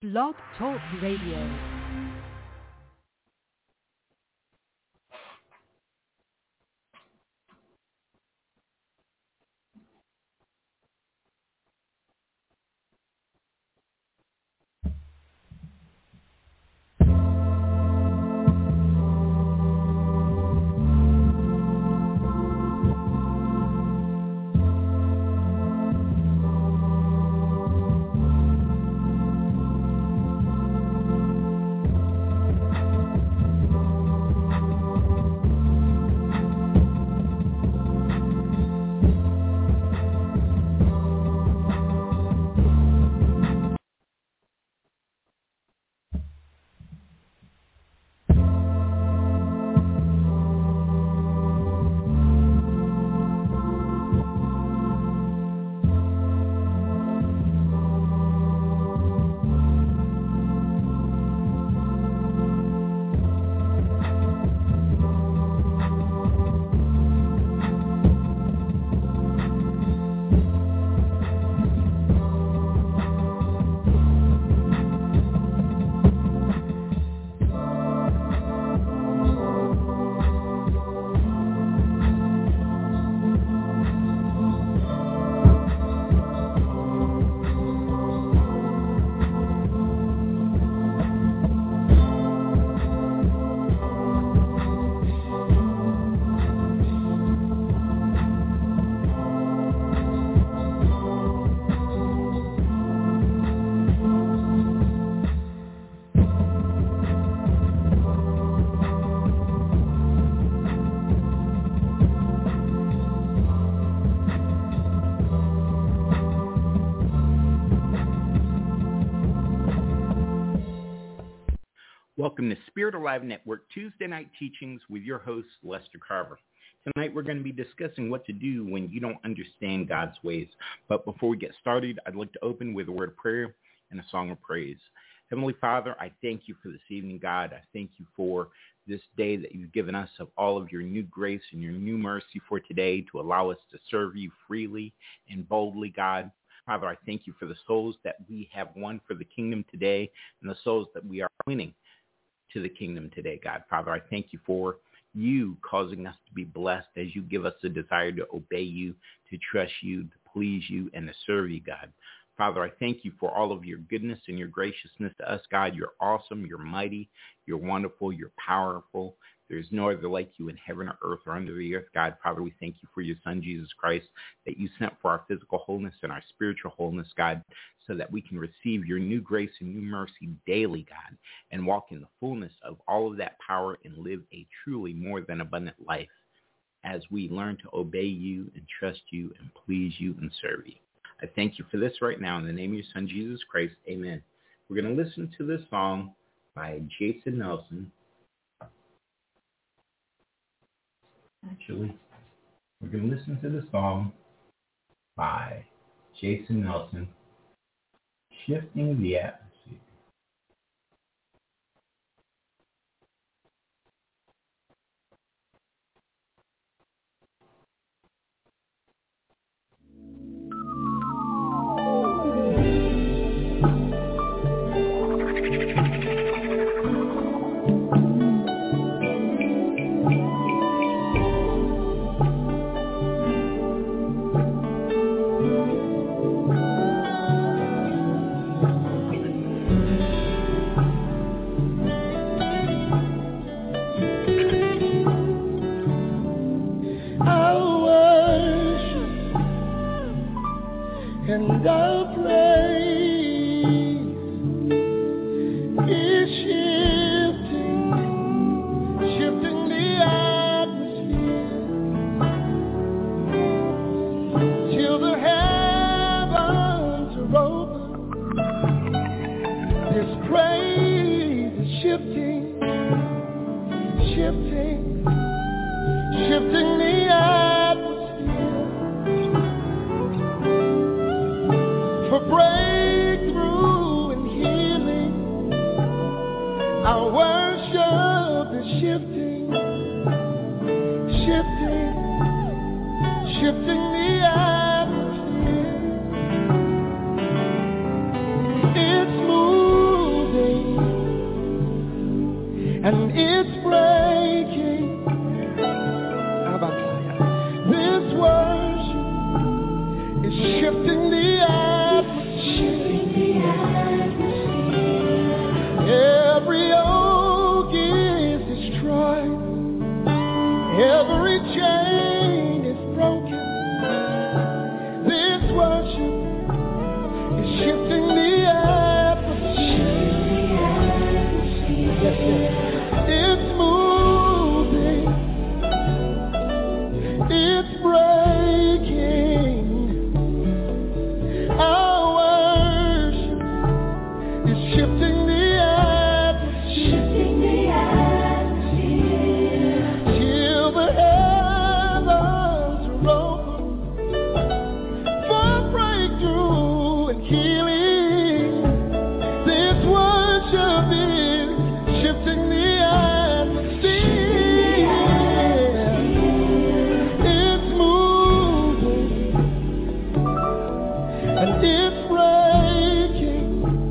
Blog Talk Radio. Welcome to Spirit Alive Network Tuesday Night Teachings with your host, Lester Carver. Tonight we're going to be discussing what to do when you don't understand God's ways. But before we get started, I'd like to open with a word of prayer and a song of praise. Heavenly Father, I thank you for this evening, God. I thank you for this day that you've given us of all of your new grace and your new mercy for today to allow us to serve you freely and boldly, God. Father, I thank you for the souls that we have won for the kingdom today and the souls that we are winning to the kingdom today, God. Father, I thank you for you causing us to be blessed as you give us the desire to obey you, to trust you, to please you, and to serve you, God. Father, I thank you for all of your goodness and your graciousness to us, God. You're awesome, you're mighty, you're wonderful, you're powerful. There's no other like you in heaven or earth or under the earth, God. Father, we thank you for your Son, Jesus Christ, that you sent for our physical wholeness and our spiritual wholeness, God, so that we can receive your new grace and new mercy daily, God, and walk in the fullness of all of that power and live a truly more than abundant life as we learn to obey you and trust you and please you and serve you. I thank you for this right now in the name of your Son, Jesus Christ. Amen. We're going to listen to this song by Jason Nelson. Actually, we're going to listen to the song by Jason Nelson, Shifting the Atmosphere. And our praise is shifting the atmosphere till the heavens are open. This praise is shifting the atmosphere for breakthrough and healing. Our worship is shifting the atmosphere. It's moving. shifting the atmosphere. Shifting the atmosphere. Till the heavens are open for breakthrough and healing. This worship is shifting the atmosphere. It's moving and it's breaking.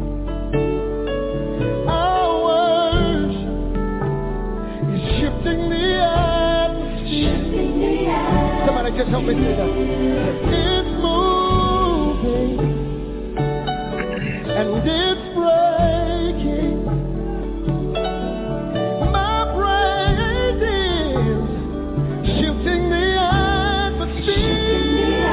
Our worship is shifting the atmosphere. Somebody just help me say that. It's moving and it's breaking. My praise is shifting the atmosphere.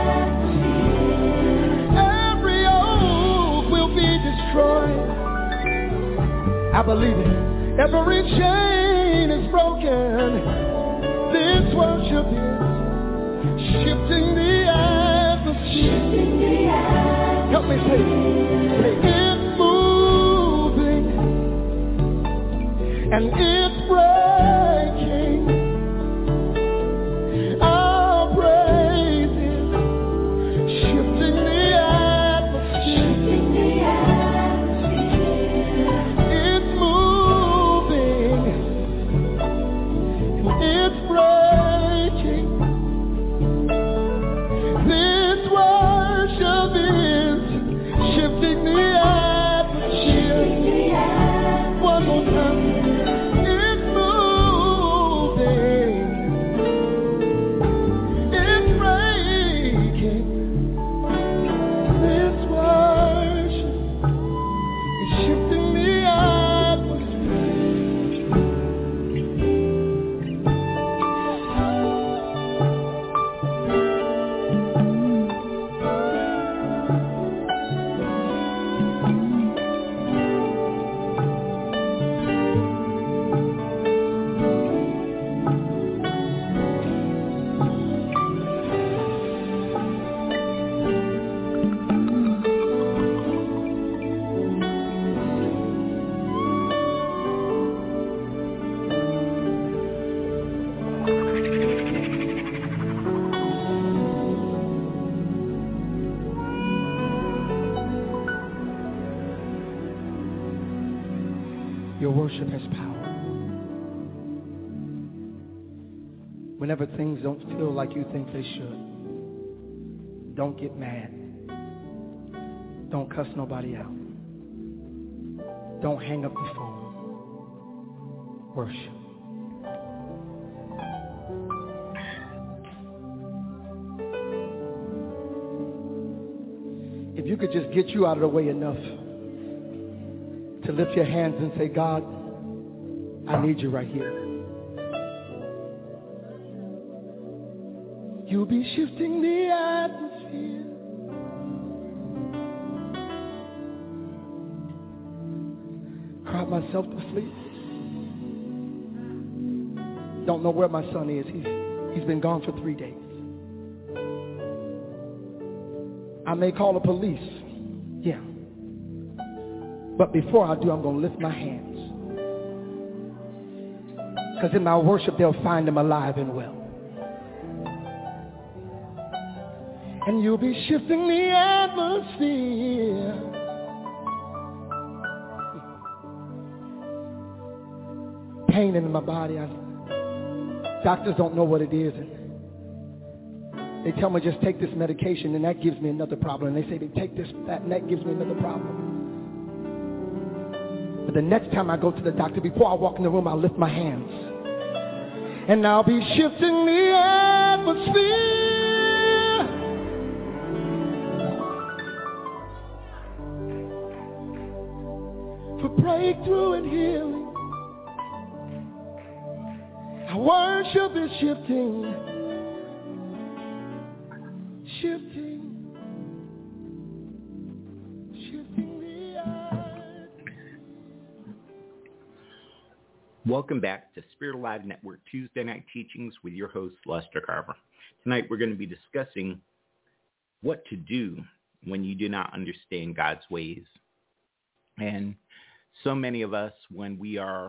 Every oath will be destroyed. I believe it. Every chain is broken. This worship is shifting the atmosphere. Help me say it. It's moving and it's breaking. Our praise is shifting the atmosphere. It's moving and it's breaking. This worship is shifting the atmosphere. One more time. It's moving. It's breaking. This worship is shifting the atmosphere. Your worship has power. Whenever things don't feel like you think they should, don't get mad. Don't cuss nobody out. Don't hang up the phone. Worship. If you could just get you out of the way enough to lift your hands and say, God, I need you right here. You'll be shifting the atmosphere. Cried myself to sleep. Don't know where my son is. He's been gone for 3 days. I may call the police. Yeah. But before I do, I'm going to lift my hands. Because in my worship, they'll find him alive and well. And you'll be shifting the atmosphere. Pain in my body. Doctors don't know what it is. And they tell me just take this medication and that gives me another problem. And they say they take this, that, and that gives me another problem. But the next time I go to the doctor, before I walk in the room, I'll lift my hands. And I'll be shifting the atmosphere. For breakthrough and healing. Our worship is shifting. Shifting the earth. Welcome back to Spirit Alive Network Tuesday Night Teachings with your host, Lester Carver. Tonight we're going to be discussing what to do when you do not understand God's ways. And so many of us, when we are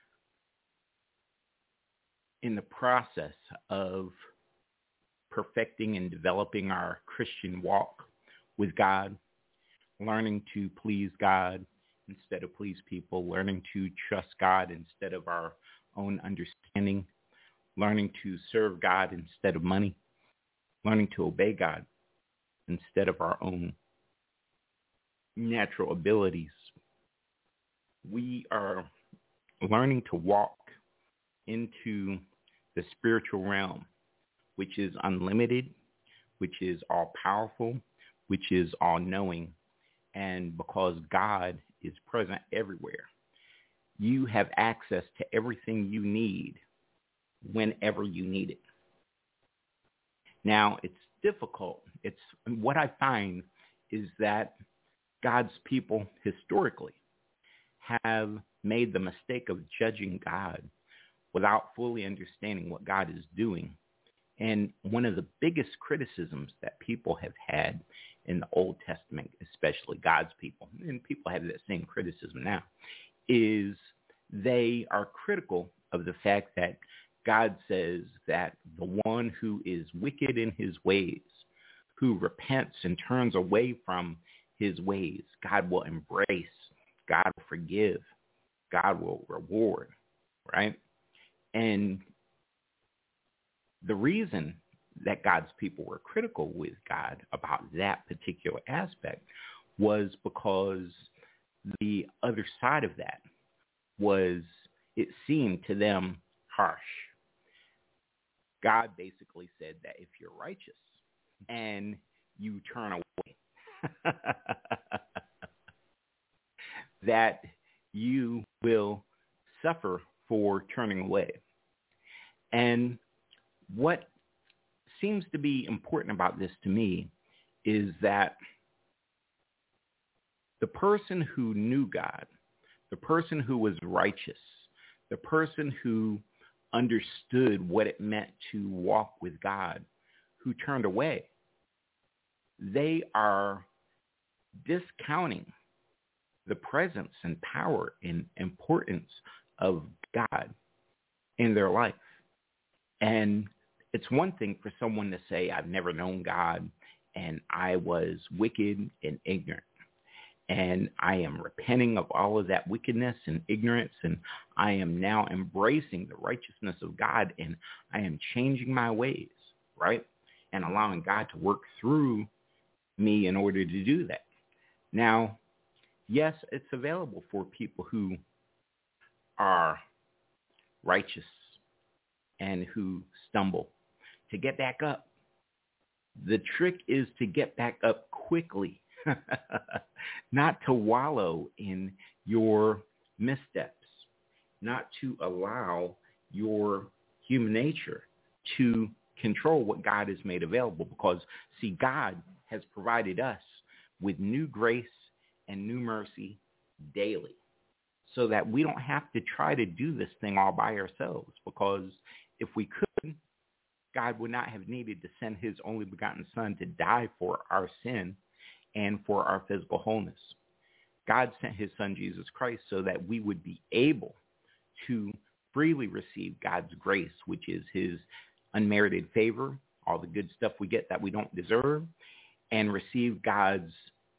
in the process of perfecting and developing our Christian walk with God, learning to please God instead of please people, learning to trust God instead of our own understanding, learning to serve God instead of money, learning to obey God instead of our own natural abilities. We are learning to walk into the spiritual realm, which is unlimited, which is all-powerful, which is all-knowing. And because God is present everywhere, you have access to everything you need whenever you need it. Now, it's difficult. What I find is that God's people historically have made the mistake of judging God without fully understanding what God is doing. And one of the biggest criticisms that people have had in the Old Testament, especially God's people, and people have that same criticism now, is they are critical of the fact that God says that the one who is wicked in his ways, who repents and turns away from his ways, God will embrace, God will forgive, God will reward, right? And the reason that God's people were critical with God about that particular aspect was because the other side of that was, it seemed to them, harsh. God basically said that if you're righteous and you turn away, that you will suffer for turning away. And what seems to be important about this to me is that the person who knew God, the person who was righteous, the person who understood what it meant to walk with God, who turned away, they are discounting the presence and power and importance of God in their life. And it's one thing for someone to say, I've never known God, and I was wicked and ignorant, and I am repenting of all of that wickedness and ignorance, and I am now embracing the righteousness of God, and I am changing my ways, right? And allowing God to work through me in order to do that. Now, yes, it's available for people who are righteous and who stumble to get back up. The trick is to get back up quickly, not to wallow in your missteps, not to allow your human nature to control what God has made available. Because, see, God has provided us with new grace and new mercy daily, so that we don't have to try to do this thing all by ourselves. Because if we could, God would not have needed to send his only begotten son to die for our sin and for our physical wholeness. God sent his son, Jesus Christ, so that we would be able to freely receive God's grace, which is his unmerited favor, all the good stuff we get that we don't deserve, and receive God's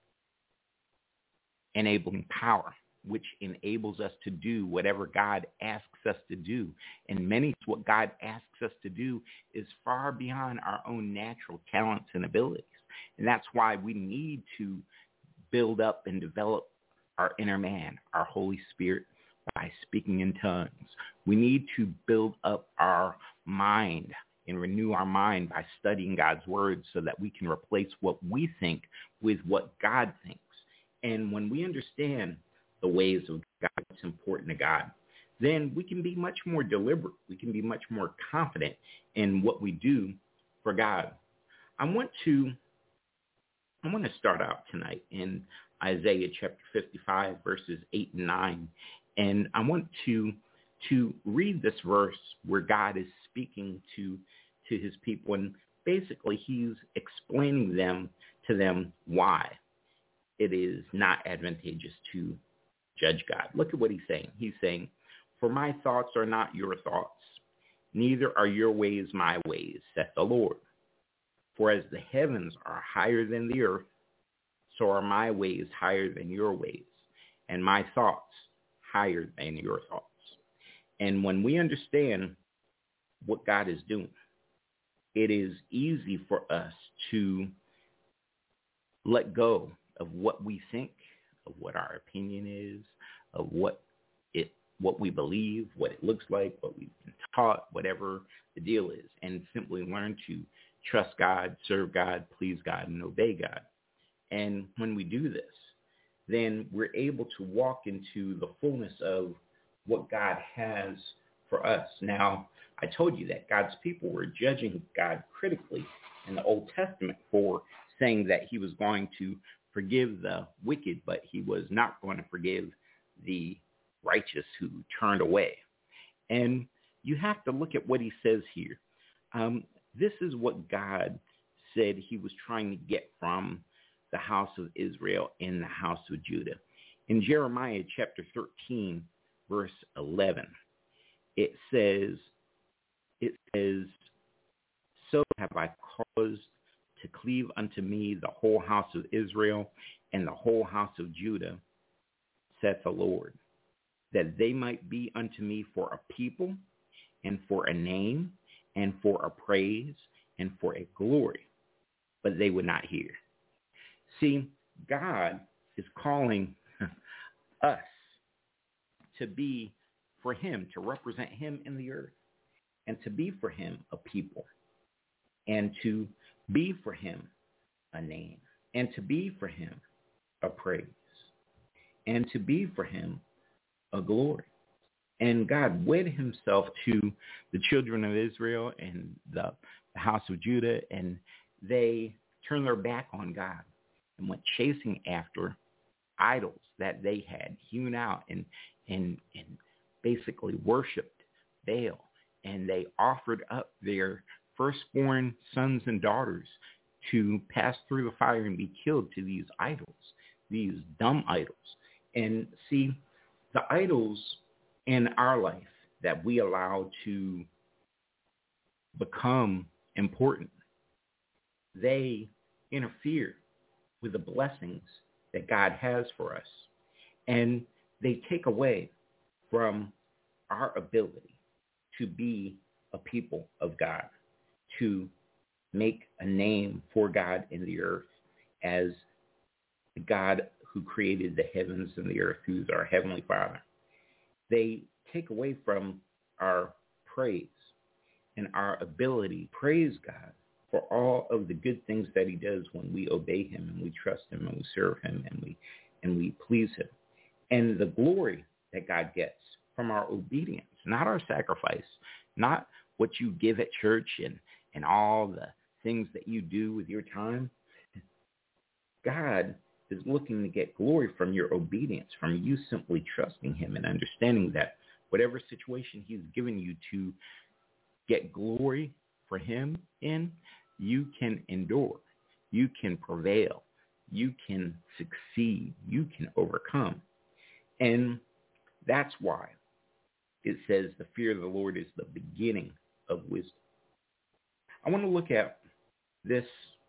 enabling power, which enables us to do whatever God asks us to do. And many, what God asks us to do is far beyond our own natural talents and abilities. And that's why we need to build up and develop our inner man, our Holy Spirit, by speaking in tongues. We need to build up our mind and renew our mind by studying God's word, so that we can replace what we think with what God thinks. And when we understand the ways of God, what's important to God, then we can be much more deliberate. We can be much more confident in what we do for God. I want to start out tonight in Isaiah chapter 55, verses 8 and 9. And I want to read this verse where God is speaking to his people. And basically he's explaining to them why it is not advantageous to judge God. Look at what he's saying. He's saying, for my thoughts are not your thoughts, neither are your ways my ways, saith the Lord. For as the heavens are higher than the earth, so are my ways higher than your ways, and my thoughts higher than your thoughts. And when we understand what God is doing, it is easy for us to let go of what we think, of what our opinion is, of what we believe, what it looks like, what we've been taught, whatever the deal is, and simply learn to trust God, serve God, please God, and obey God. And when we do this, then we're able to walk into the fullness of what God has for us. Now, I told you that God's people were judging God critically in the Old Testament for saying that he was going to forgive the wicked, but he was not going to forgive the righteous who turned away. And you have to look at what he says here. This is what God said he was trying to get from the house of Israel and the house of Judah. In Jeremiah chapter 13, verse 11, it says, so have I caused to cleave unto me the whole house of Israel and the whole house of Judah, saith the Lord, that they might be unto me for a people and for a name and for a praise and for a glory, but they would not hear. See, God is calling us to be for him, to represent him in the earth, and to be for him a people, and to be for him a name, and to be for him a praise, and to be for him a glory. And God wed himself to the children of Israel and the house of Judah, and they turned their back on God and went chasing after idols that they had hewn out and basically worshipped Baal. And they offered up their firstborn sons and daughters to pass through the fire and be killed to these idols, these dumb idols. And see, the idols in our life that we allow to become important, they interfere with the blessings that God has for us. And they take away from our ability to be a people of God, to make a name for God in the earth as the God who created the heavens and the earth, who's our Heavenly Father. They take away from our praise and our ability to praise God for all of the good things that he does when we obey him and we trust him and we serve him and we please him. And the glory that God gets from our obedience, not our sacrifice, not what you give at church and all the things that you do with your time. God is looking to get glory from your obedience, from you simply trusting him and understanding that whatever situation he's given you to get glory for him in, you can endure, you can prevail, you can succeed, you can overcome. And that's why it says the fear of the Lord is the beginning of wisdom. I want to look at this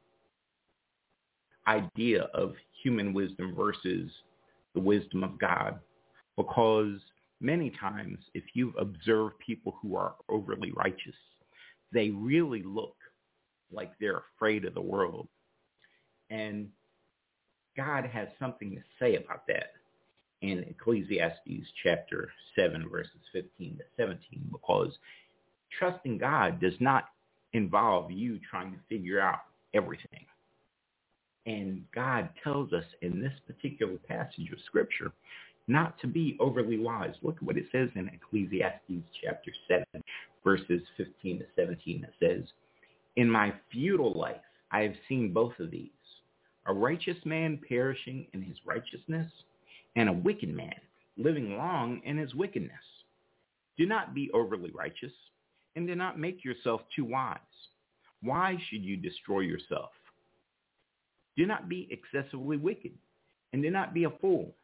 idea of human wisdom versus the wisdom of God, because many times if you've observed people who are overly righteous, they really look like they're afraid of the world. And God has something to say about that in Ecclesiastes chapter 7, verses 15 to 17, because trusting God does not involve you trying to figure out everything. And God tells us in this particular passage of Scripture not to be overly wise. Look at what it says in Ecclesiastes chapter 7, verses 15 to 17. It says, in my futile life I have seen both of these, a righteous man perishing in his righteousness, and a wicked man living long in his wickedness. Do not be overly righteous, and do not make yourself too wise. Why should you destroy yourself? Do not be excessively wicked, and do not be a fool.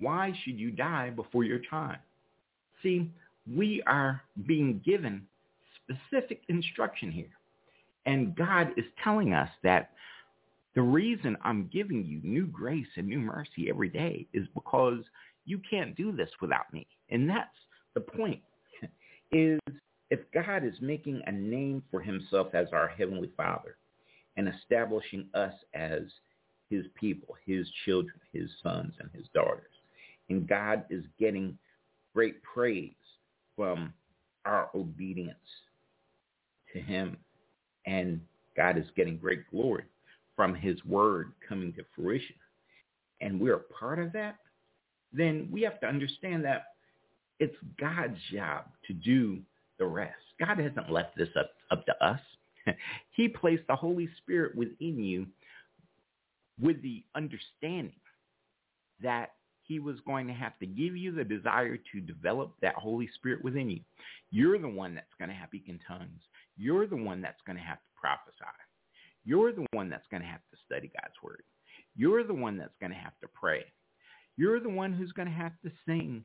Why should you die before your time? See, we are being given specific instruction here. And God is telling us that the reason I'm giving you new grace and new mercy every day is because you can't do this without me. And that's the point, is if God is making a name for himself as our Heavenly Father and establishing us as his people, his children, his sons and his daughters, and God is getting great praise from our obedience to him, and God is getting great glory from his word coming to fruition, and we're a part of that, then we have to understand that it's God's job to do the rest. God hasn't left this up to us. He placed the Holy Spirit within you with the understanding that he was going to have to give you the desire to develop that Holy Spirit within you. You're the one that's going to have to speak in tongues. You're the one that's going to have to prophesy. You're the one that's going to have to study God's word. You're the one that's going to have to pray. You're the one who's going to have to sing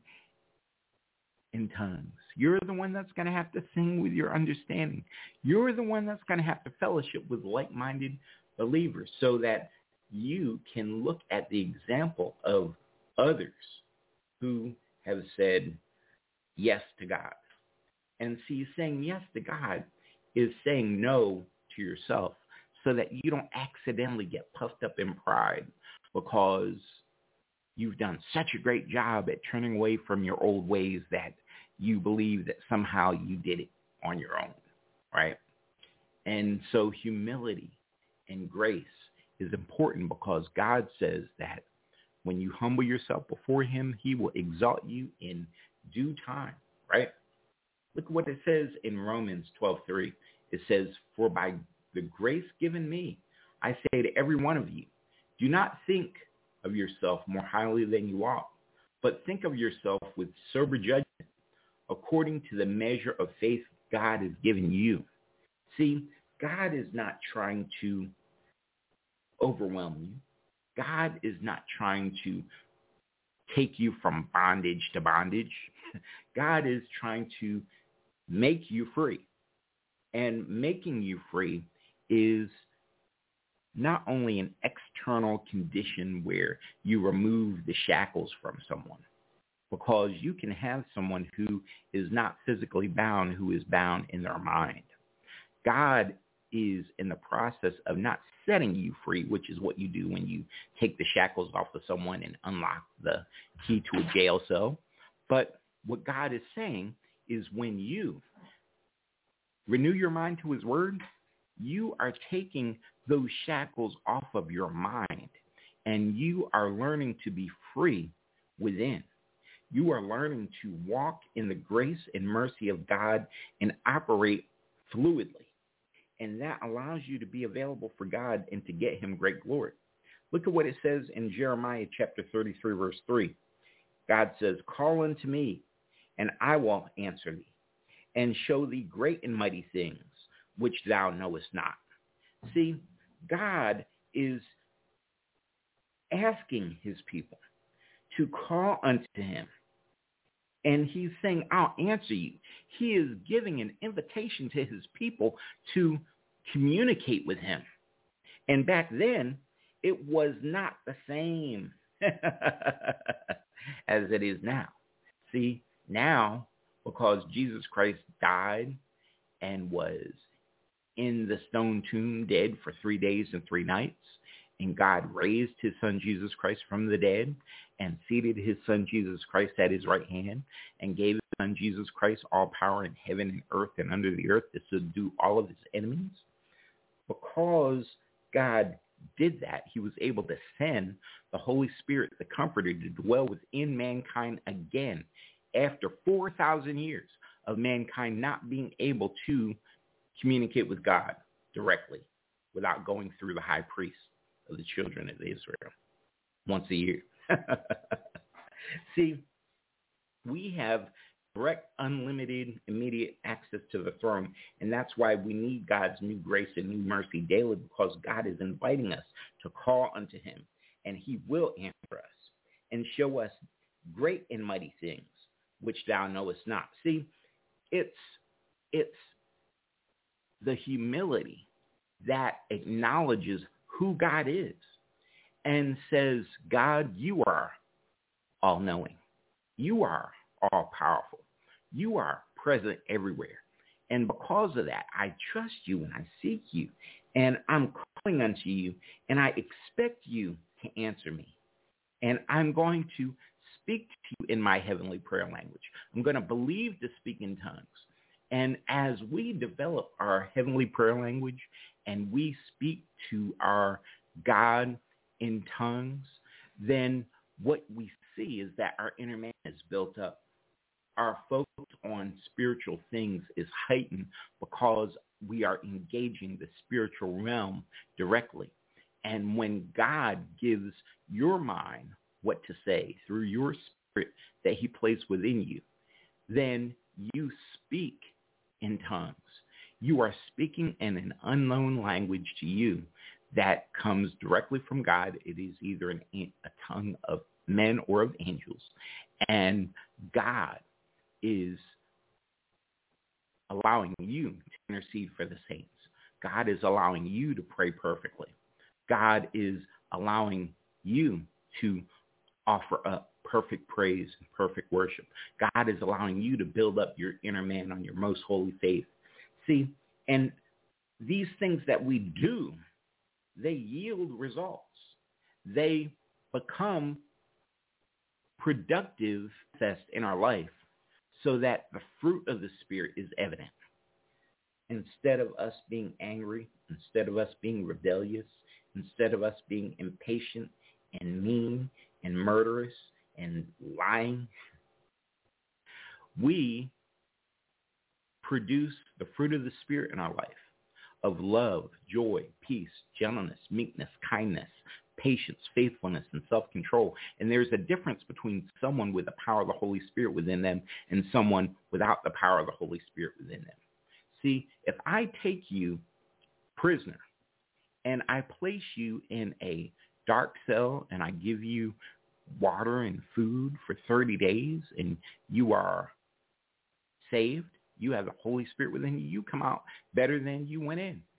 in tongues. You're the one that's going to have to sing with your understanding. You're the one that's going to have to fellowship with like-minded believers so that you can look at the example of others who have said yes to God. And see, saying yes to God is saying no to yourself so that you don't accidentally get puffed up in pride because you've done such a great job at turning away from your old ways that you believe that somehow you did it on your own, right? And so humility and grace is important because God says that when you humble yourself before him, he will exalt you in due time, right? Look at what it says in Romans 12:3. It says, for by the grace given me, I say to every one of you, do not think of yourself more highly than you ought, but think of yourself with sober judgment, according to the measure of faith God has given you. See, God is not trying to overwhelm you. God is not trying to take you from bondage to bondage. God is trying to make you free. And making you free is not only an external condition where you remove the shackles from someone, because you can have someone who is not physically bound, who is bound in their mind. God is in the process of not setting you free, which is what you do when you take the shackles off of someone and unlock the key to a jail cell. But what God is saying is when you renew your mind to his word, you are taking those shackles off of your mind, and you are learning to be free within. You are learning to walk in the grace and mercy of God and operate fluidly. And that allows you to be available for God and to get him great glory. Look at what it says in Jeremiah chapter 33, verse 3. God says, call unto me, and I will answer thee, and show thee great and mighty things, which thou knowest not. See, God is asking his people to call unto him. And he's saying, I'll answer you. He is giving an invitation to his people to communicate with him. And back then, it was not the same as it is now. See, now, because Jesus Christ died and was in the stone tomb dead for 3 days and 3 nights, and God raised his son Jesus Christ from the dead and seated his son Jesus Christ at his right hand and gave his son Jesus Christ all power in heaven and earth and under the earth to subdue all of his enemies. Because God did that, he was able to send the Holy Spirit, the Comforter, to dwell within mankind again after 4,000 years of mankind not being able to communicate with God directly without going through the high priest of the children of Israel once a year. See, we have direct, unlimited, immediate access to the throne, and that's why we need God's new grace and new mercy daily, because God is inviting us to call unto him, and he will answer us and show us great and mighty things, which thou knowest not. See, it's the humility that acknowledges who God is and says, God, you are all-knowing. You are all-powerful. You are present everywhere. And because of that, I trust you and I seek you. And I'm calling unto you, and I expect you to answer me. And I'm going to speak to you in my heavenly prayer language. I'm going to believe to speak in tongues. And as we develop our heavenly prayer language and we speak to our God in tongues, then what we see is that our inner man is built up. Our focus on spiritual things is heightened because we are engaging the spiritual realm directly. And when God gives your mind what to say through your spirit that he placed within you, then you speak in tongues. You are speaking in an unknown language to you that comes directly from God. It is either a tongue of men or of angels. And God is allowing you to intercede for the saints. God is allowing you to pray perfectly. God is allowing you to offer up perfect praise and perfect worship. God is allowing you to build up your inner man on your most holy faith. See, and these things that we do, they yield results. They become productive in our life so that the fruit of the Spirit is evident. Instead of us being angry, instead of us being rebellious, instead of us being impatient and mean and murderous and lying, we produce the fruit of the Spirit in our life of love, joy, peace, gentleness, meekness, kindness, patience, faithfulness, and self-control. And there's a difference between someone with the power of the Holy Spirit within them and someone without the power of the Holy Spirit within them. See, if I take you prisoner and I place you in a dark cell and I give you water and food for 30 days and you are saved, you have the Holy Spirit within you, you come out better than you went in.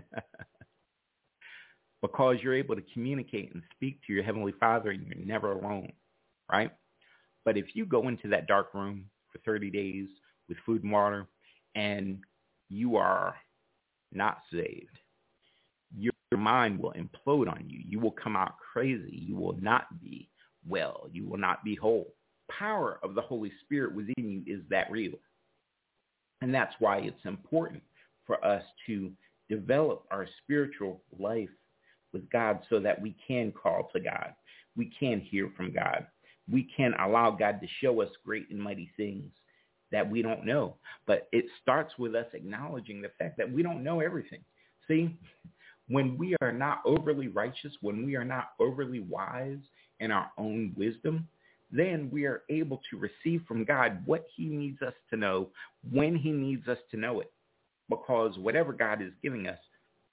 Because you're able to communicate and speak to your Heavenly Father and you're never alone, right? But if you go into that dark room for 30 days with food and water and you are not saved, your mind will implode on you. You will come out crazy. You will not be well. You will not be whole. Power of the Holy Spirit within you is that real. And that's why it's important for us to develop our spiritual life with God so that we can call to God. We can hear from God. We can allow God to show us great and mighty things that we don't know. But it starts with us acknowledging the fact that we don't know everything. See, when we are not overly righteous, when we are not overly wise in our own wisdom, then we are able to receive from God what he needs us to know when he needs us to know it. Because whatever God is giving us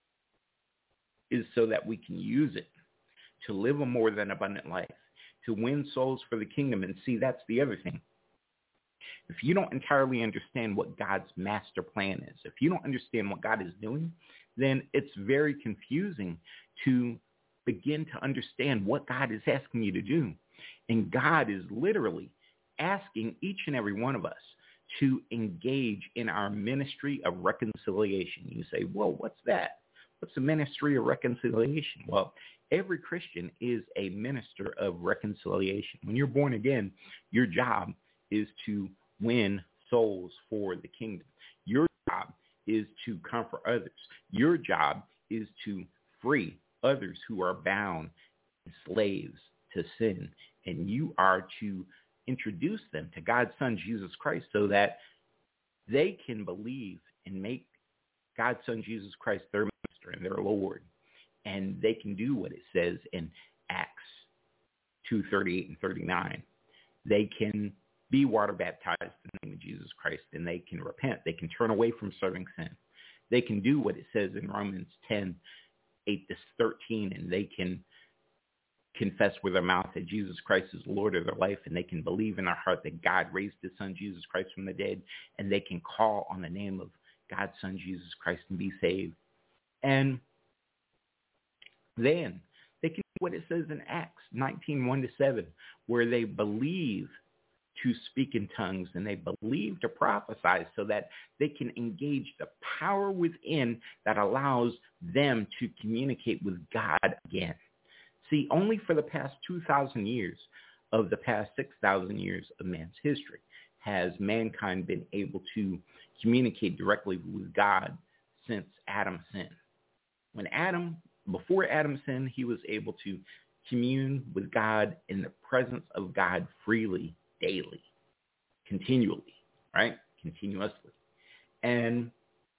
is so that we can use it to live a more than abundant life, to win souls for the kingdom. And see, that's the other thing. If you don't entirely understand what God's master plan is, if you don't understand what God is doing, then it's very confusing to begin to understand what God is asking you to do. And God is literally asking each and every one of us to engage in our ministry of reconciliation. You say, well, what's that? What's the ministry of reconciliation? Well, every Christian is a minister of reconciliation. When you're born again, your job is to win souls for the kingdom. Your job is to comfort others. Your job is to free others who are bound, slaves to sin. And you are to introduce them to God's Son, Jesus Christ, so that they can believe and make God's Son, Jesus Christ, their master and their Lord. And they can do what it says in Acts 2:38 and 39. They can be water baptized in the name of Jesus Christ, and they can repent. They can turn away from serving sin. They can do what it says in Romans 10:8-13, and they can confess with their mouth that Jesus Christ is Lord of their life, and they can believe in their heart that God raised his son Jesus Christ from the dead, and they can call on the name of God's son Jesus Christ and be saved. And then they can do what it says in Acts 19:1-7, where they believe to speak in tongues and they believe to prophesy so that they can engage the power within that allows them to communicate with God again. See, only for the past 2,000 years of the past 6,000 years of man's history has mankind been able to communicate directly with God since Adam sinned. Before Adam sinned, he was able to commune with God in the presence of God freely, daily, continually, right? Continuously. And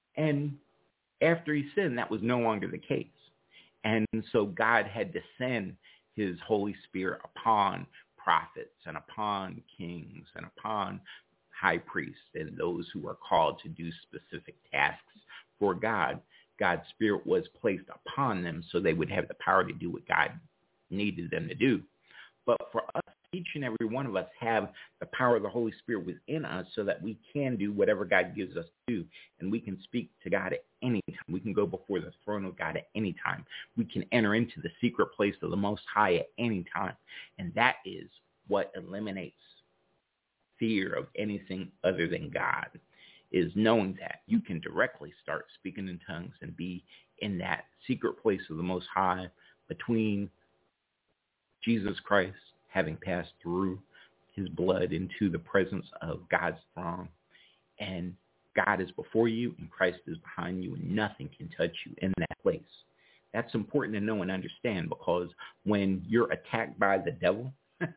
after he sinned, that was no longer the case. And so God had to send his Holy Spirit upon prophets and upon kings and upon high priests and those who are called to do specific tasks for God. God's Spirit was placed upon them so they would have the power to do what God needed them to do. But for us, each and every one of us have the power of the Holy Spirit within us so that we can do whatever God gives us to do. And we can speak to God at any time. We can go before the throne of God at any time. We can enter into the secret place of the Most High at any time. And that is what eliminates fear of anything other than God, is knowing that you can directly start speaking in tongues and be in that secret place of the Most High between Jesus Christ, having passed through his blood into the presence of God's throne. And God is before you and Christ is behind you, and nothing can touch you in that place. That's important to know and understand, because when you're attacked by the devil,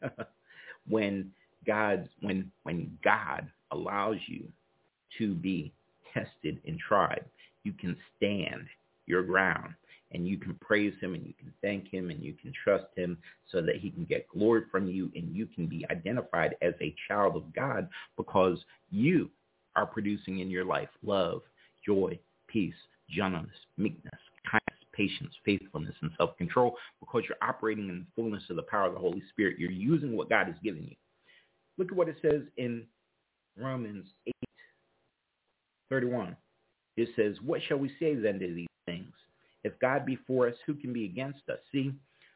when God allows you to be tested and tried, you can stand your ground. And you can praise him and you can thank him and you can trust him so that he can get glory from you, and you can be identified as a child of God because you are producing in your life love, joy, peace, gentleness, meekness, kindness, patience, faithfulness, and self-control, because you're operating in the fullness of the power of the Holy Spirit. You're using what God has given you. Look at what it says in Romans 8:31. It says, "What shall we say then to these things? If God be for us, who can be against us?" See,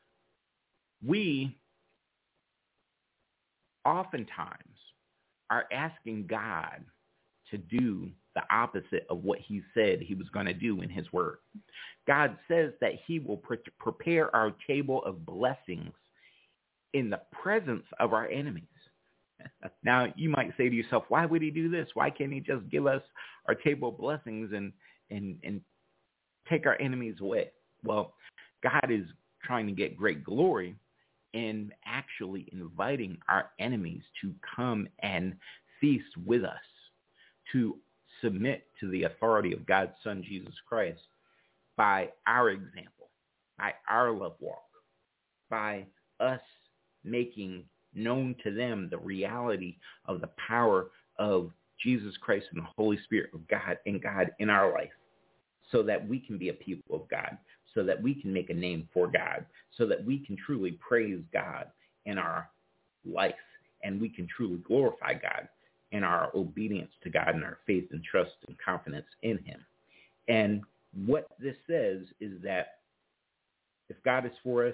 we oftentimes are asking God to do the opposite of what he said he was going to do in his word. God says that he will prepare our table of blessings in the presence of our enemies. Now, you might say to yourself, why would he do this? Why can't he just give us our table of blessings and take our enemies away? Well, God is trying to get great glory in actually inviting our enemies to come and feast with us, to submit to the authority of God's Son, Jesus Christ, by our example, by our love walk, by us making known to them the reality of the power of Jesus Christ and the Holy Spirit of God and God in our life, so that we can be a people of God, so that we can make a name for God, so that we can truly praise God in our life, and we can truly glorify God in our obedience to God and our faith and trust and confidence in him. And what this says is that if God is for us,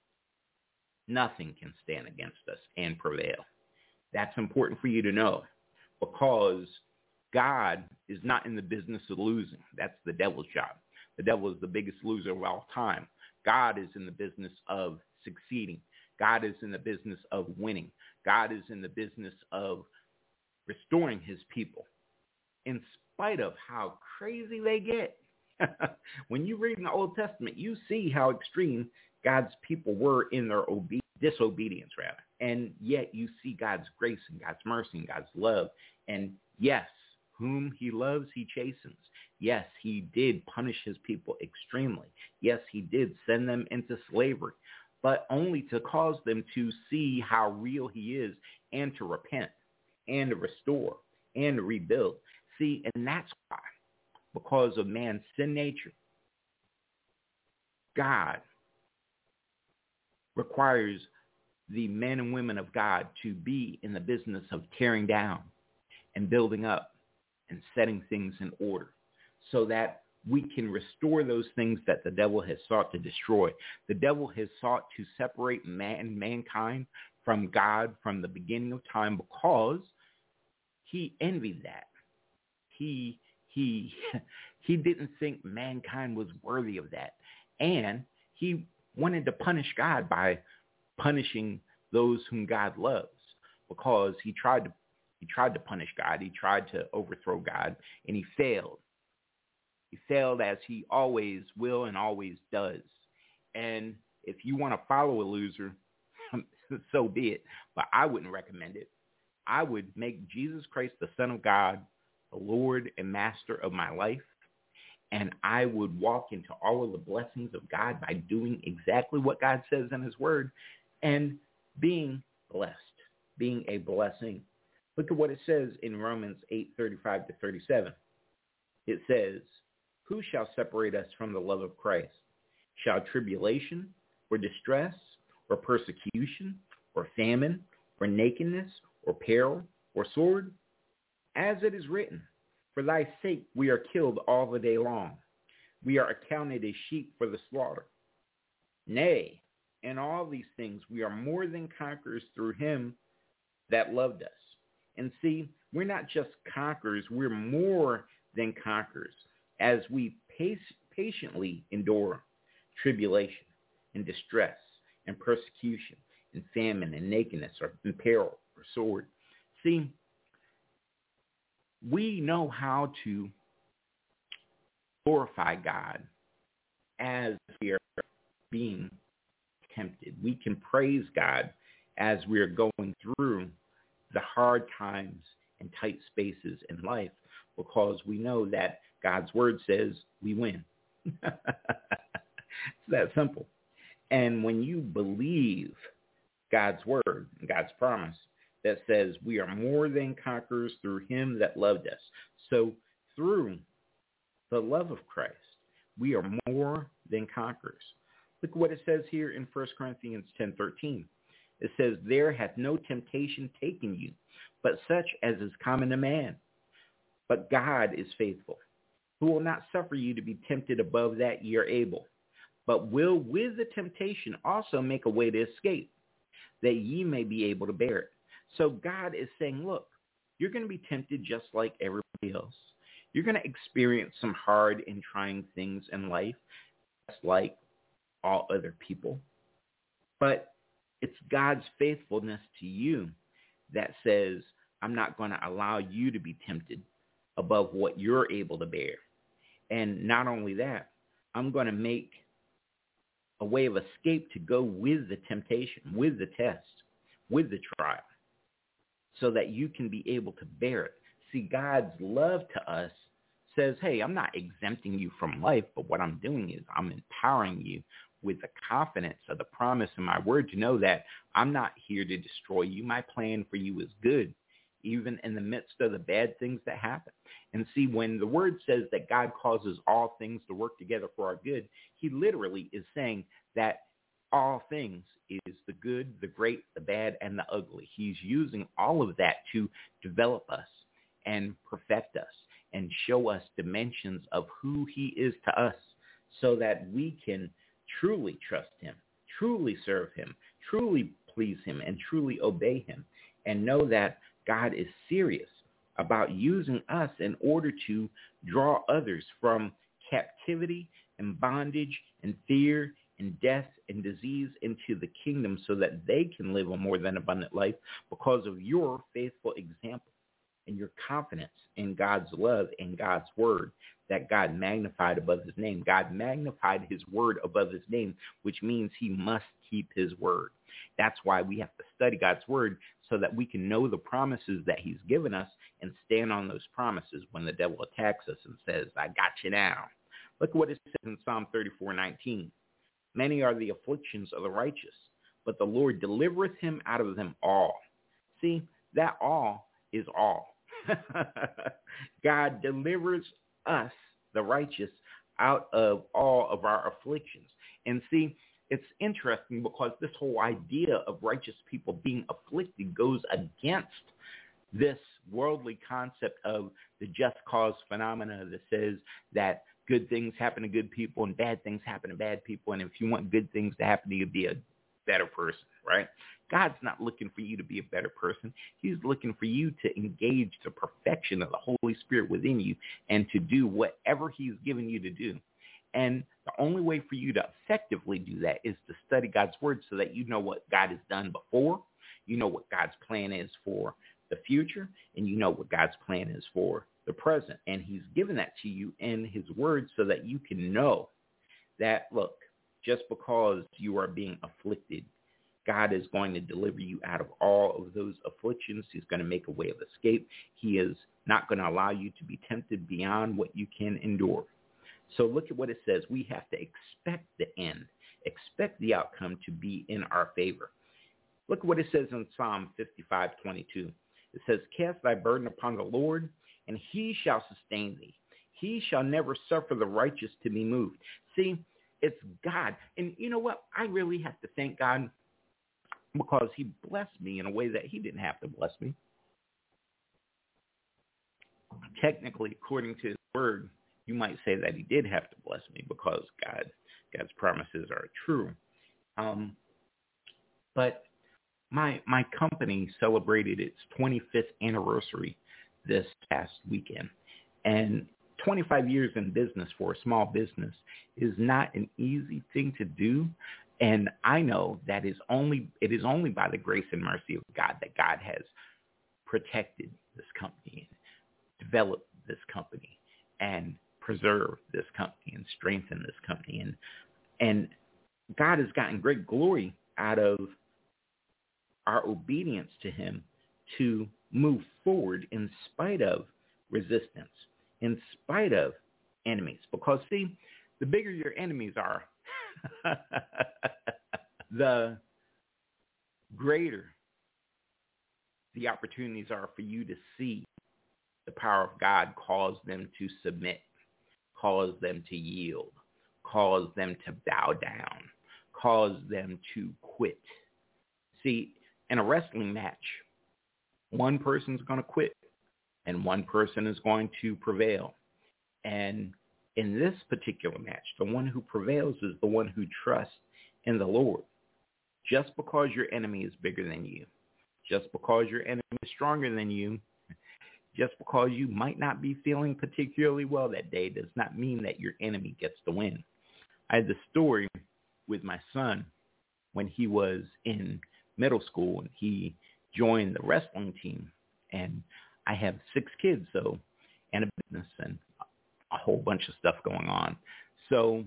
nothing can stand against us and prevail. That's important for you to know, because God is not in the business of losing. That's the devil's job. The devil is the biggest loser of all time. God is in the business of succeeding. God is in the business of winning. God is in the business of restoring his people, in spite of how crazy they get. When you read in the Old Testament, you see how extreme God's people were in their disobedience, rather. And yet you see God's grace and God's mercy and God's love. And yes, whom he loves, he chastens. Yes, he did punish his people extremely. Yes, he did send them into slavery, but only to cause them to see how real he is and to repent and to restore and to rebuild. See, and that's why, because of man's sin nature, God requires the men and women of God to be in the business of tearing down and building up and setting things in order so that we can restore those things that the devil has sought to destroy. The devil has sought to separate mankind from God from the beginning of time because he envied that. He didn't think mankind was worthy of that. And he wanted to punish God by punishing those whom God loves, because he tried to punish God. He tried to overthrow God, and he failed. He failed, as he always will and always does. And if you want to follow a loser, so be it. But I wouldn't recommend it. I would make Jesus Christ, the Son of God, the Lord and Master of my life. And I would walk into all of the blessings of God by doing exactly what God says in his word and being blessed, being a blessing. Look at what it says in Romans 8:35-37. It says, "Who shall separate us from the love of Christ? Shall tribulation or distress or persecution or famine or nakedness or peril or sword? As it is written, for thy sake we are killed all the day long. We are accounted as sheep for the slaughter. Nay, in all these things we are more than conquerors through him that loved us." And see, we're not just conquerors, we're more than conquerors as we patiently endure tribulation and distress and persecution and famine and nakedness or and peril or sword. See, we know how to glorify God as we are being tempted. We can praise God as we are going through the hard times and tight spaces in life, because we know that God's word says we win. It's that simple. And when you believe God's word, God's promise that says we are more than conquerors through him that loved us. So through the love of Christ, we are more than conquerors. Look what it says here in 1 Corinthians 10:13. It says, "There hath no temptation taken you, but such as is common to man. But God is faithful, who will not suffer you to be tempted above that ye are able, but will with the temptation also make a way to escape, that ye may be able to bear it." So God is saying, look, you're going to be tempted just like everybody else. You're going to experience some hard and trying things in life, just like all other people. But it's God's faithfulness to you that says, I'm not going to allow you to be tempted above what you're able to bear. And not only that, I'm going to make a way of escape to go with the temptation, with the test, with the trial, so that you can be able to bear it. See, God's love to us says, hey, I'm not exempting you from life, but what I'm doing is I'm empowering you with the confidence of the promise in my word to know that I'm not here to destroy you. My plan for you is good, even in the midst of the bad things that happen. And see, when the word says that God causes all things to work together for our good, he literally is saying that all things is the good, the great, the bad, and the ugly. He's using all of that to develop us and perfect us and show us dimensions of who he is to us so that we can truly trust him, truly serve him, truly please him, and truly obey him, and know that God is serious about using us in order to draw others from captivity and bondage and fear and death and disease into the kingdom so that they can live a more than abundant life because of your faithful example and your confidence in God's love and God's word that God magnified above his name. God magnified his word above his name, which means he must keep his word. That's why we have to study God's word so that we can know the promises that he's given us and stand on those promises when the devil attacks us and says, I got you now. Look at what it says in Psalm 34:19. Many are the afflictions of the righteous, but the Lord delivereth him out of them all. See, that all is all. God delivers us, the righteous, out of all of our afflictions. And see, it's interesting because this whole idea of righteous people being afflicted goes against this worldly concept of the just cause phenomena that says that good things happen to good people and bad things happen to bad people. And if you want good things to happen to you, be a better person, right? God's not looking for you to be a better person. He's looking for you to engage the perfection of the Holy Spirit within you and to do whatever he's given you to do. And the only way for you to effectively do that is to study God's word so that you know what God has done before, you know what God's plan is for the future, and you know what God's plan is for the present. And he's given that to you in his word so that you can know that, look, just because you are being afflicted, God is going to deliver you out of all of those afflictions. He's going to make a way of escape. He is not going to allow you to be tempted beyond what you can endure. So look at what it says. We have to expect the end, expect the outcome to be in our favor. Look at what it says in Psalm 55:22. It says, cast thy burden upon the Lord, and he shall sustain thee. He shall never suffer the righteous to be moved. See, it's God. And you know what? I really have to thank God because he blessed me in a way that he didn't have to bless me. Technically, according to his word, you might say that he did have to bless me because God's promises are true. But my company celebrated its 25th anniversary this past weekend. And 25 years in business for a small business is not an easy thing to do. And I know that it is only by the grace and mercy of God that God has protected this company, and developed this company, and preserved this company, and strengthened this company. And God has gotten great glory out of our obedience to him to move forward in spite of resistance, in spite of enemies. Because, see, the bigger your enemies are, the greater the opportunities are for you to see the power of God cause them to submit, cause them to yield, cause them to bow down, cause them to quit. See, in a wrestling match, one person's going to quit and one person is going to prevail. And in this particular match, the one who prevails is the one who trusts in the Lord. Just because your enemy is bigger than you, just because your enemy is stronger than you, just because you might not be feeling particularly well that day does not mean that your enemy gets to win. I had the story with my son when he was in middle school and he joined the wrestling team. And I have 6 kids, and a business and a whole bunch of stuff going on. So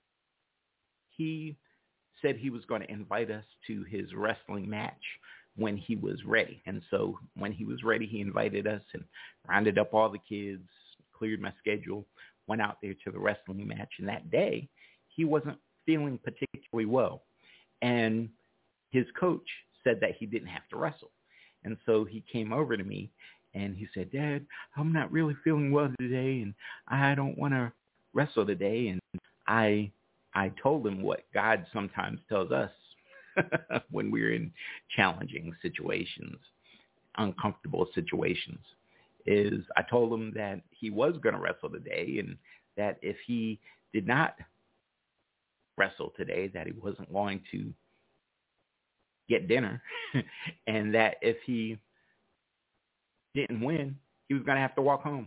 he said he was going to invite us to his wrestling match when he was ready. And so when he was ready, he invited us and rounded up all the kids, cleared my schedule, went out there to the wrestling match. And that day, he wasn't feeling particularly well. And his coach said that he didn't have to wrestle. And so he came over to me and he said, Dad, I'm not really feeling well today and I don't want to wrestle today. And I told him what God sometimes tells us when we're in challenging situations, uncomfortable situations, is I told him that he was going to wrestle today and that if he did not wrestle today, that he wasn't going to get dinner and that if he didn't win, he was going to have to walk home.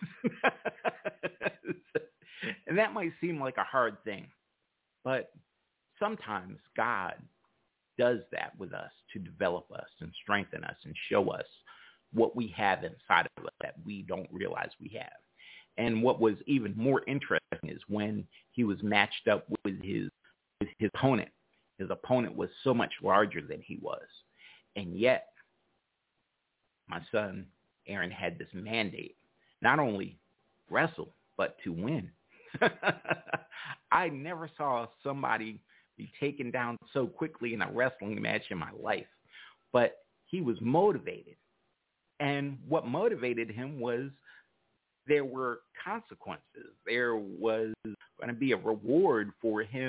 And that might seem like a hard thing, but sometimes God does that with us to develop us and strengthen us and show us what we have inside of us that we don't realize we have. And what was even more interesting is when he was matched up with his opponent. His opponent was so much larger than he was. And yet, my son, Aaron, had this mandate, not only wrestle, but to win. I never saw somebody be taken down so quickly in a wrestling match in my life. But he was motivated. And what motivated him was there were consequences. There was going to be a reward for him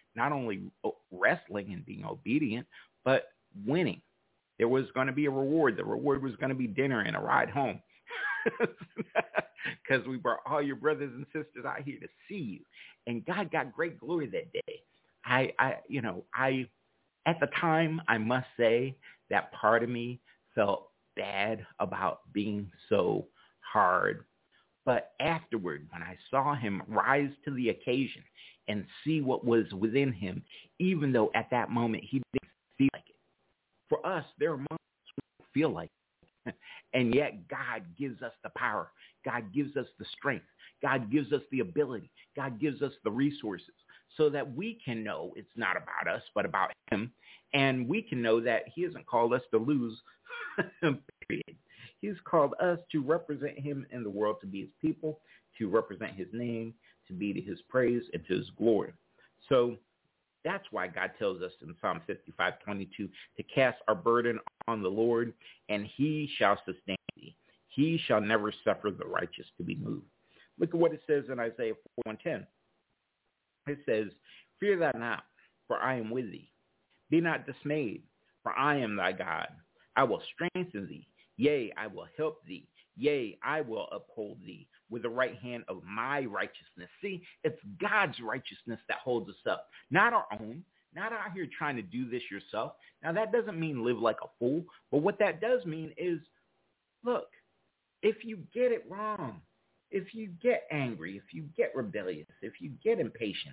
not only wrestling and being obedient, but winning. There was going to be a reward. The reward was going to be dinner and a ride home. Because we brought all your brothers and sisters out here to see you. And God got great glory that day. I at the time, I must say that part of me felt bad about being so hard. But afterward, when I saw him rise to the occasion and see what was within him, even though at that moment he didn't feel like it. For us, there are moments we don't feel like it. And yet God gives us the power. God gives us the strength. God gives us the ability. God gives us the resources so that we can know it's not about us, but about him. And we can know that he hasn't called us to lose, period. He's called us to represent him in the world, to be his people, to represent his name, to be to his praise and to his glory. So that's why God tells us in Psalm 55:22 to cast our burden on the Lord, and he shall sustain thee. He shall never suffer the righteous to be moved. Look at what it says in Isaiah 41:10. It says, fear thou not, for I am with thee. Be not dismayed, for I am thy God. I will strengthen thee. Yea, I will help thee. Yea, I will uphold thee with the right hand of my righteousness. See, it's God's righteousness that holds us up, not our own, not out here trying to do this yourself. Now, that doesn't mean live like a fool, but what that does mean is, look, if you get it wrong, if you get angry, if you get rebellious, if you get impatient,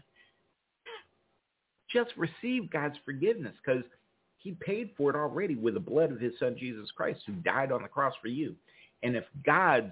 just receive God's forgiveness, because he paid for it already with the blood of his son, Jesus Christ, who died on the cross for you. And if God's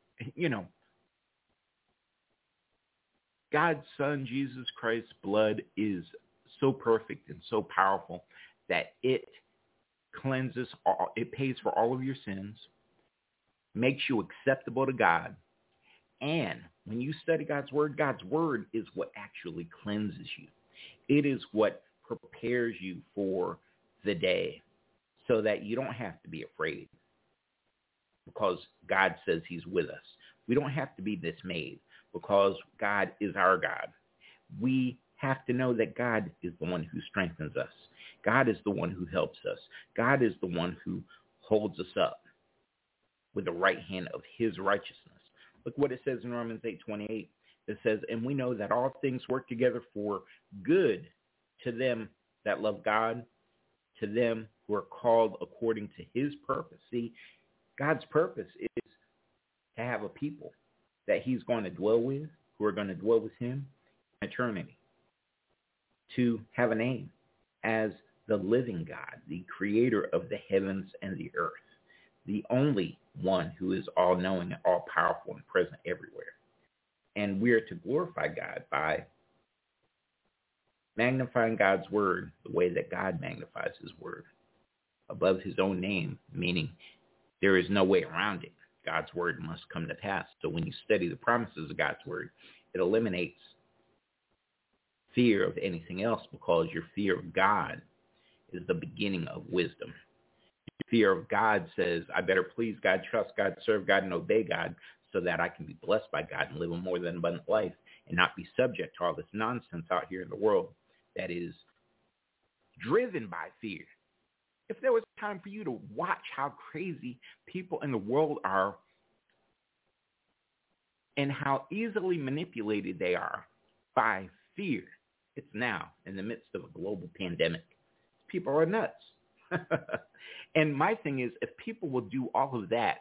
son, Jesus Christ's blood is so perfect and so powerful that it cleanses all, it pays for all of your sins, makes you acceptable to God. And when you study God's word is what actually cleanses you. It is what prepares you for the day so that you don't have to be afraid, because God says he's with us. We don't have to be dismayed because God is our God. We have to know that God is the one who strengthens us. God is the one who helps us. God is the one who holds us up with the right hand of his righteousness. Look what it says in Romans 8:28. It says, and we know that all things work together for good to them that love God, to them who are called according to his purpose. See, God's purpose is to have a people that he's going to dwell with, who are going to dwell with him in eternity, to have a name as the living God, the creator of the heavens and the earth, the only one who is all-knowing and all-powerful and present everywhere. And we are to glorify God by magnifying God's word the way that God magnifies his word, above his own name, meaning there is no way around it. God's word must come to pass. So when you study the promises of God's word, it eliminates fear of anything else, because your fear of God is the beginning of wisdom. Your fear of God says, I better please God, trust God, serve God, and obey God so that I can be blessed by God and live a more than abundant life and not be subject to all this nonsense out here in the world that is driven by fear. If there was time for you to watch how crazy people in the world are and how easily manipulated they are by fear, it's now in the midst of a global pandemic. People are nuts. And my thing is, if people will do all of that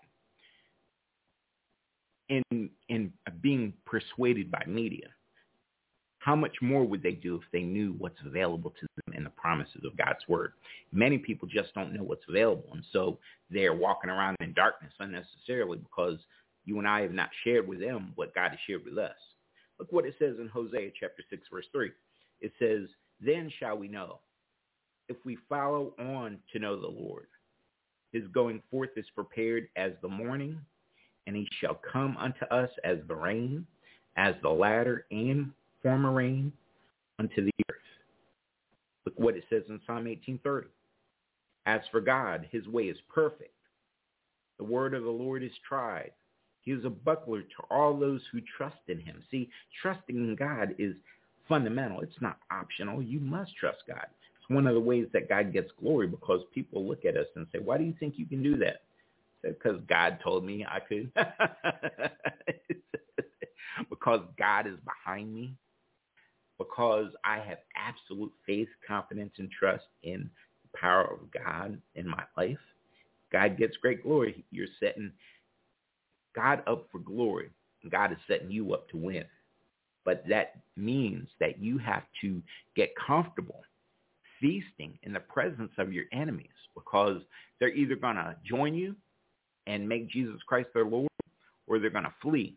in being persuaded by media, how much more would they do if they knew what's available to them in the promises of God's word? Many people just don't know what's available, and so they're walking around in darkness unnecessarily because you and I have not shared with them what God has shared with us. Look what it says in Hosea chapter 6, verse 3. It says, then shall we know, if we follow on to know the Lord. His going forth is prepared as the morning, and he shall come unto us as the rain, as the latter and former rain unto the earth. Look what it says in Psalm 18:30. As for God, his way is perfect. The word of the Lord is tried. He is a buckler to all those who trust in him. See, trusting in God is fundamental. It's not optional. You must trust God. It's one of the ways that God gets glory, because people look at us and say, why do you think you can do that? I said, because God told me I could. Because God is behind me. Because I have absolute faith, confidence, and trust in the power of God in my life. God gets great glory. You're setting God up for glory. God is setting you up to win. But that means that you have to get comfortable feasting in the presence of your enemies, because they're either going to join you and make Jesus Christ their Lord, or they're going to flee.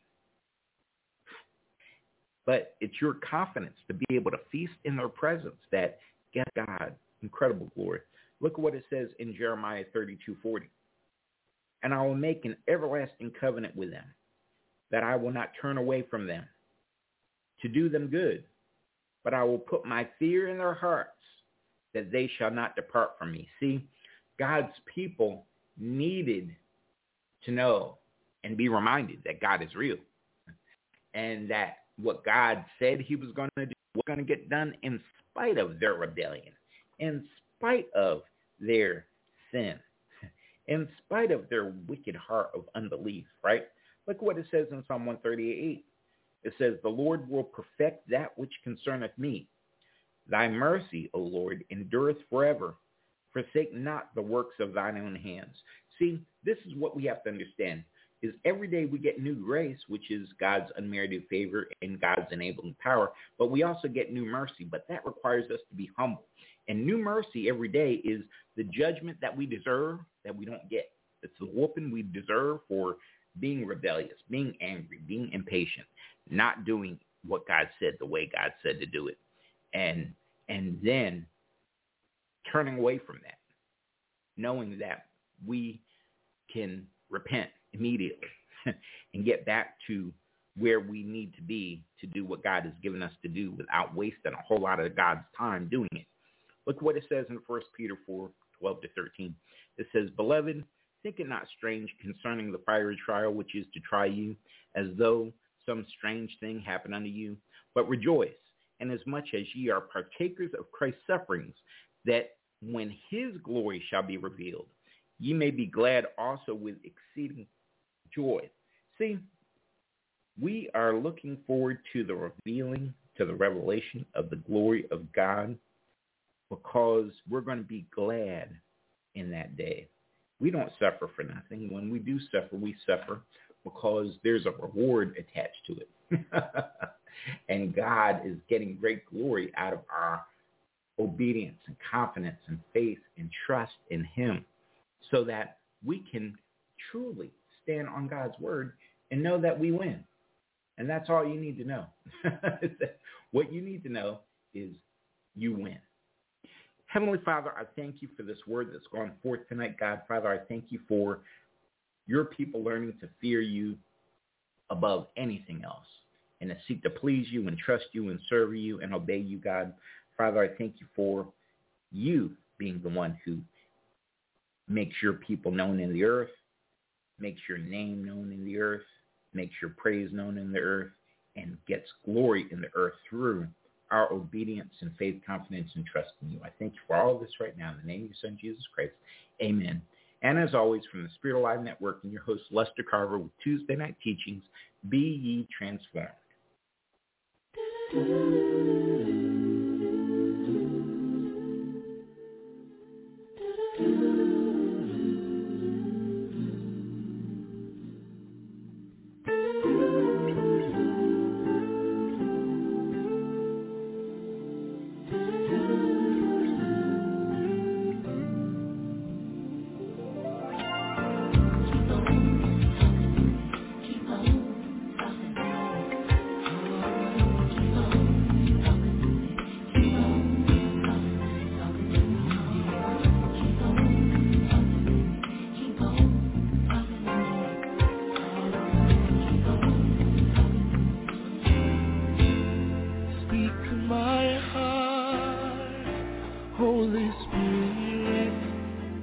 But it's your confidence to be able to feast in their presence that gets God incredible glory. Look at what it says in Jeremiah 32:40. And I will make an everlasting covenant with them, that I will not turn away from them to do them good, but I will put my fear in their hearts, that they shall not depart from me. See, God's people needed to know and be reminded that God is real, and that what God said he was going to do was going to get done in spite of their rebellion, in spite of their sin, in spite of their wicked heart of unbelief, right? Look what it says in Psalm 138. It says, the Lord will perfect that which concerneth me. Thy mercy, O Lord, endureth forever. Forsake not the works of thine own hands. See, this is what we have to understand, is every day we get new grace, which is God's unmerited favor and God's enabling power, but we also get new mercy, but that requires us to be humble. And new mercy every day is the judgment that we deserve that we don't get. It's the whooping we deserve for being rebellious, being angry, being impatient, not doing what God said the way God said to do it, and then turning away from that, knowing that we can repent immediately and get back to where we need to be to do what God has given us to do without wasting a whole lot of God's time doing it. Look what it says in 1 Peter 4:12-13. It says, beloved, think it not strange concerning the fiery trial which is to try you, as though some strange thing happened unto you, but rejoice, inasmuch as ye are partakers of Christ's sufferings, that when his glory shall be revealed, ye may be glad also with exceeding joy. See, we are looking forward to the revealing, to the revelation of the glory of God, because we're going to be glad in that day. We don't suffer for nothing. When we do suffer, we suffer because there's a reward attached to it. And God is getting great glory out of our obedience and confidence and faith and trust in him, so that we can truly stand on God's word and know that we win. And that's all you need to know. What you need to know is you win. Heavenly Father, I thank you for this word that's gone forth tonight, God. Father, I thank you for your people learning to fear you above anything else, and to seek to please you and trust you and serve you and obey you, God. Father, I thank you for you being the one who makes your people known in the earth, makes your name known in the earth, makes your praise known in the earth, and gets glory in the earth through our obedience and faith, confidence, and trust in you. I thank you for all of this right now in the name of your son, Jesus Christ. Amen. And as always, from the Spirit Alive Network and your host, Lester Carver, with Tuesday Night Teachings, be ye transformed.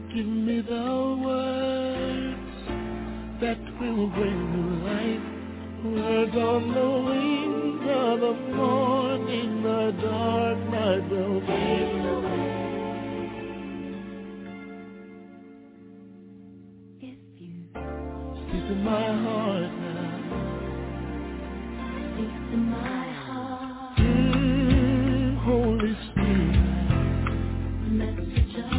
That will bring new life Words on the wings of the morning, the dark night will fade away. If you speak to my heart now, speak to my heart. Holy Spirit, message of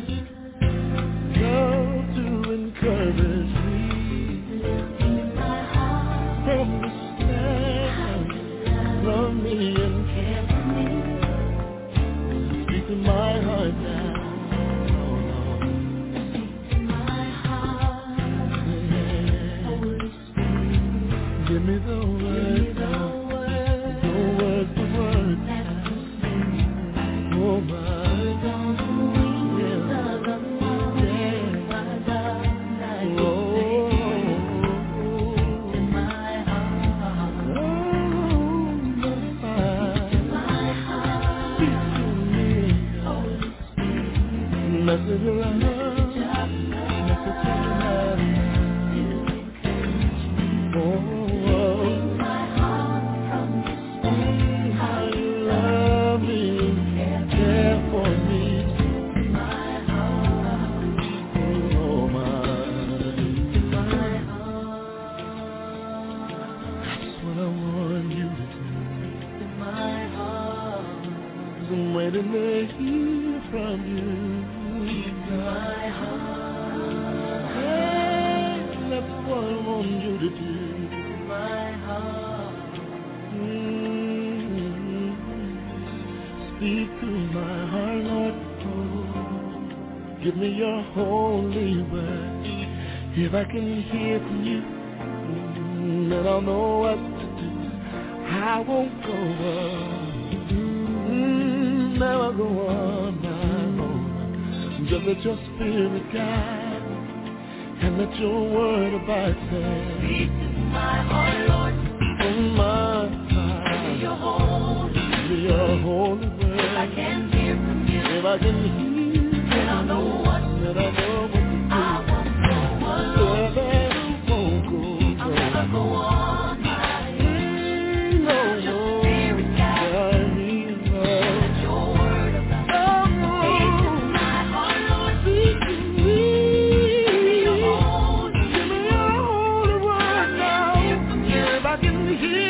love to encourage me. Love me and care for me. Speak to my heart now. Oh, Lord. Speak to my heart. Yeah. Holy Spirit. Give me the words. The words. Oh, my. Message of love, message of love. Oh, my heart from this day. How you love me, care for me. My heart, oh my heart. That's what I want you to do. My heart, 'cause I'm waiting to hear from you. My heart, hey, that's what I want you to do. My heart, speak to my heart, Lord. Oh, give me your holy word. If I can hear from you, then I'll know what to do. I won't go on, never go on my own. Just let your spirit guide and let your word abide. Speak to my heart, Lord. Oh, my heart. Give me your holy word. If I can hear from you, if I can hear, then I know what to do. I won't go alone. I'll never go on my own. No, let your spirit guide me and let your word abide. Here